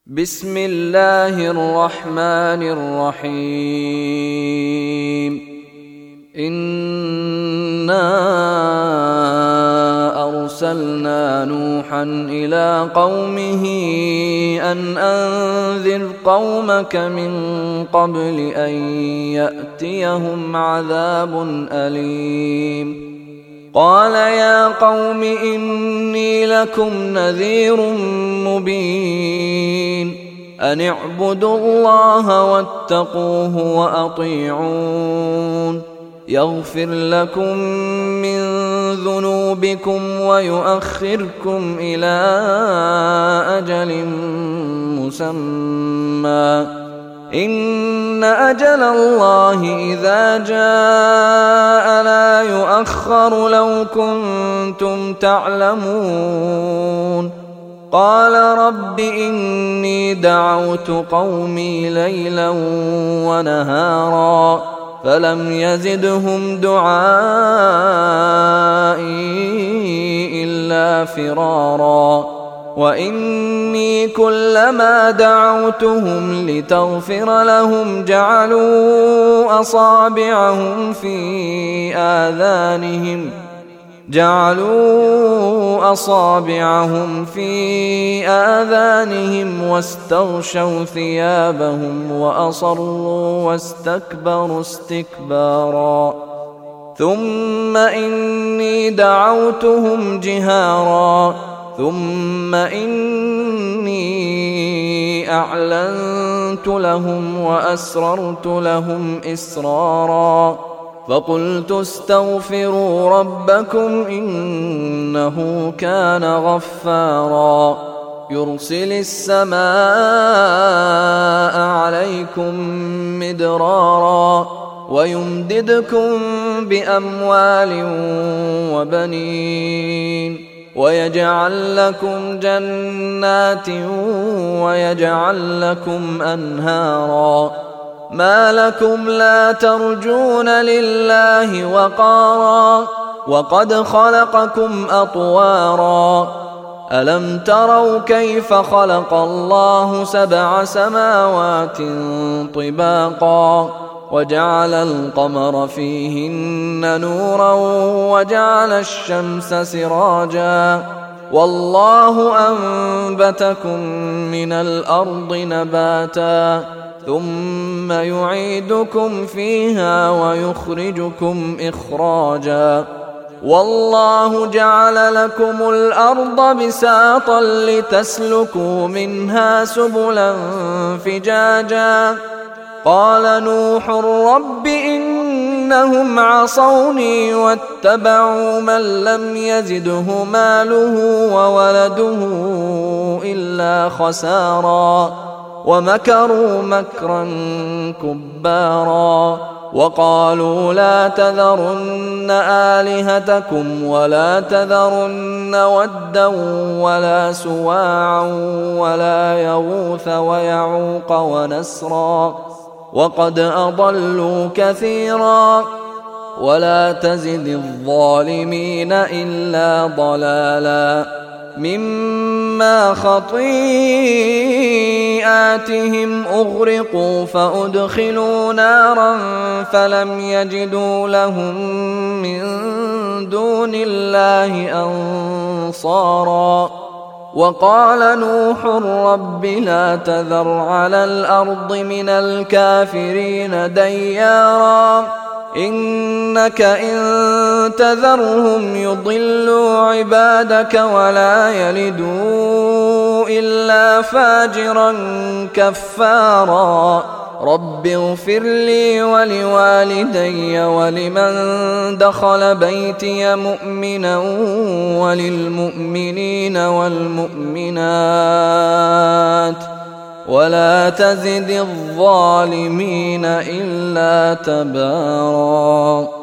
بسم الله الرحمن الرحيم. إنا أرسلنا نوحا إلى قومه أن أنذر قومك من قبل أن يأتيهم عذاب أليم. قال يا قوم إني لكم نذير مبين أن اعبدوا الله واتقوه وأطيعون يغفر لكم من ذنوبكم ويؤخركم إلى أجل مسمى إن أجل الله إذا جاء لا يؤخر لو كنتم تعلمون. قال رب إني دعوت قومي ليلا ونهارا فلم يزدهم دعائي إلا فرارا وإني كلما دعوتهم لتغفر لهم جعلوا أصابعهم في آذانهم واستغشوا ثيابهم وأصروا واستكبروا استكبارا ثم إني دعوتهم جهارا ثم إني أعلنت لهم وأسررت لهم إسرارا فقلت استغفروا ربكم إنه كان غفارا يرسل السماء عليكم مدرارا ويمددكم بأموال وبنين ويجعل لكم جنات ويجعل لكم أنهارا ما لكم لا ترجون لله وقارا وقد خلقكم أطوارا ألم تروا كيف خلق الله 7 سماوات طباقا وجعل القمر فيهن نورا وجعل الشمس سراجا والله أنبتكم من الأرض نباتا ثم يعيدكم فيها ويخرجكم إخراجا والله جعل لكم الأرض بساطا لتسلكوا منها سبلا فجاجا قال نوح رب إنهم عصوني واتبعوا من لم يزده ماله وولده إلا خسارا ومكروا مكرا كبارا وقالوا لا تذرن آلهتكم ولا تذرن ودا ولا سواعا ولا يغوث ويعوق ونسرا وقد أضلوا كثيرا ولا تزد الظالمين إلا ضلالا مما خطيئاتهم أغرقوا فأدخلوا نارا فلم يجدوا لهم من دون الله أنصارا وقال نوح رب لا تذر على الأرض من الكافرين ديارا إنك إن تذرهم يضلوا عبادك ولا يلدوا إلا فاجرا كفارا رب اغفر لي ولوالدي ولمن دخل بيتي مؤمنا وللمؤمنين والمؤمنات ولا تزد الظالمين إلا تبارا.